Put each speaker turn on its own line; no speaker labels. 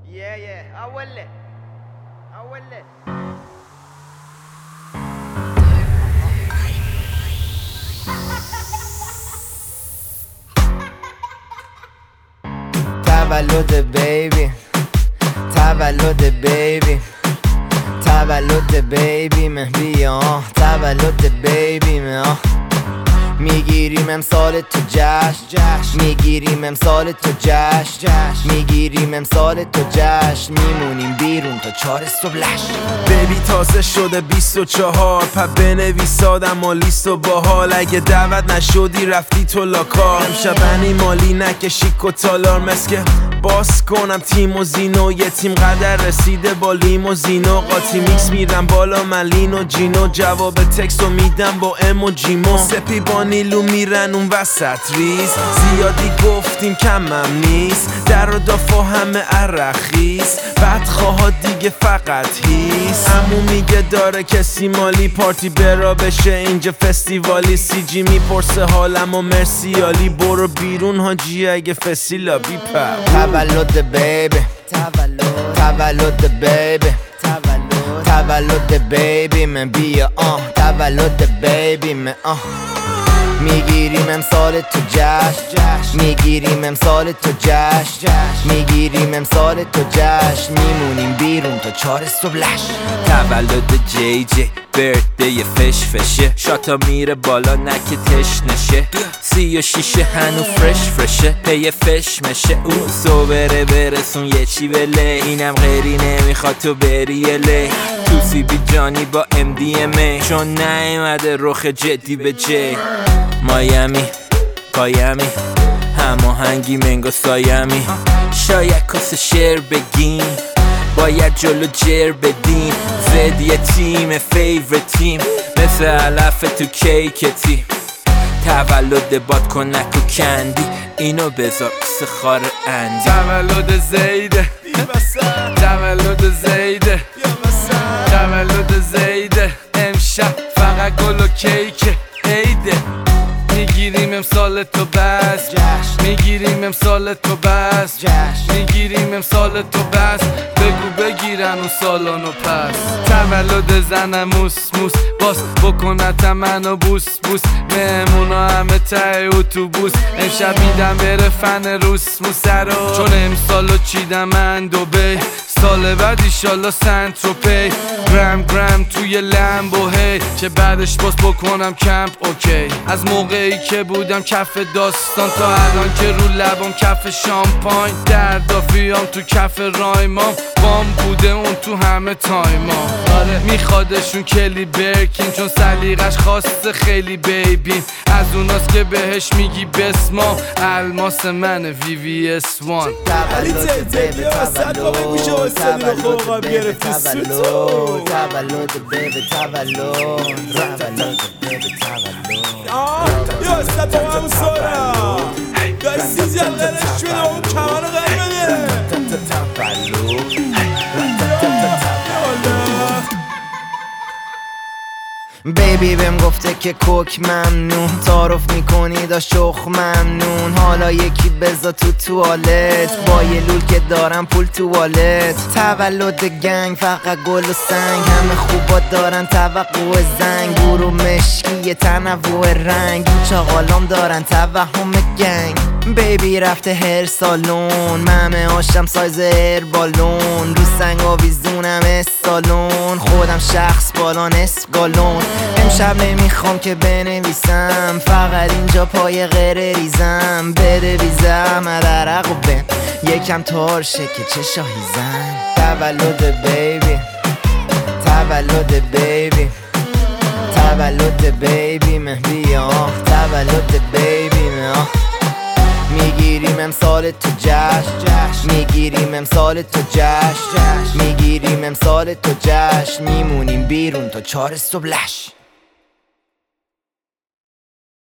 اوله تولد بیبی، تولد بیبی، تولد بیبی مه بیا، تولد بیبی مه میگیریم امسال تو جشن، میگیریم امسال تو جشن، میگیریم امسال تو جشن، میمونیم بیرون تا 4 صبح لش.
بیبی تازه شده 24 پا بنویس آدم و لیست و باحال. اگه دعوت نشدی رفتی تو لاکار. امشب مالی نکشی کتالار مسکه باز کنم تیموزینو. یه تیم قدر رسیده با لیموزینو. قاطی میکس میرم بالا ملین و جینو. جواب تکستو میدم با ام و جیمو. سپی با نیلو میرن اون وسط ریز. زیادی گفتیم کمم نیست. در و دافا همه عرخیز. بدخواها دیگه فقط هیست. عمو میگه داره کسی مالی پارتی برا بشه اینجا فستیوالی. سی جی میپرسه حالم و مرسیالی. برو بیرون حاجی اگه فسیلا بیپر.
تولد بیبی، تولد بیبی، تولد بیبی من بیا تولد بیبی من میگیریم امسال تو جشن، میگیریم امسال تو جشن، میگیریم امسال تو جشن، میمونیم بیرون تا 4 صبح لش.
تولد جی جی برده فش فشه. شاتا میره بالا نکه تش نشه. 36 هنو فرشه پی فش مشه. اون صبره برسون یه چی بله. اینم غیری نمیخواد تو بری لی. تو سی بی جانی با MDMA. چون نیومده رخ جدی به جی. مایمی پایمی هماهنگی منگو سایمی. شاید کس شعر بگیم باید جلو جر بدیم. زد یه تیم فیورت تیم مثل علف تو کیک تیم. تولد باد کنک و کندی اینو بذار سخار اندی. تولد زیده تولد زیده تولد زیده. امشب فقط گل و کیک عیده. میگیریم امسال تو بس، میگیریم امسال تو بس، میگیریم امسال تو بس. بگو بگیرن اون سالانو پس. تولد زنم موس موس باس بکنت منو بوس بوس. مهمونا همه ته اتوبوس. امشب میدم بره فن روس موسرو. چون امسالو چیدم من دوبی. سال بعد ایشالا سنتروپی. گرم توی لمبو هی. که بعدش باز بکنم کمپ اوکی. از موقعی که بودم کف داستان تا الان که رو لبم کف شامپاین. دردافیام تو کف رایمام. بام بوده اون تو همه تایمام. آره میخوادشون کلی برکین. چون سلیقش خواسته خیلی بیبین. از اوناست که بهش میگی بسما. الماس من VVS1.
تولد بیبی تولد تولد بیبی تولد تولد بیبی تولد تولد بیبی تولد.
یا استفا هم سورا دستی جلدش شده اون کمان غیبه.
بیبی بهم گفته که کوک ممنون. تعارف میکنی دا شخ ممنون. حالا یکی بزا تو توالت. با یه لول که دارم پول توالت. تولد گنگ فقط گل و سنگ. همه خوبا دارن توقع زنگ. برو مشکی تنوع رنگ. این چاقالام دارن توهم گنگ. بیبی رفته هر سالون. ممه هاشم سایز هر بالون. رو سنگ آویزونم استالون. خودم شخص بالان اسگالون. امشب نمیخوام که بنویسم. فقط اینجا پای غیر ریزم. بده ویزم عرق و بن یکم تارشه که چه شاهیزم. تولد بیبی تولد بیبی تولد بیبی مه بیا تولد بیبی مه میگیریم امسال تو جشن، میگیریم امسال تو جشن، میگیریم امسال تو جشن، میمونیم بیرون تا 4 صبح لش.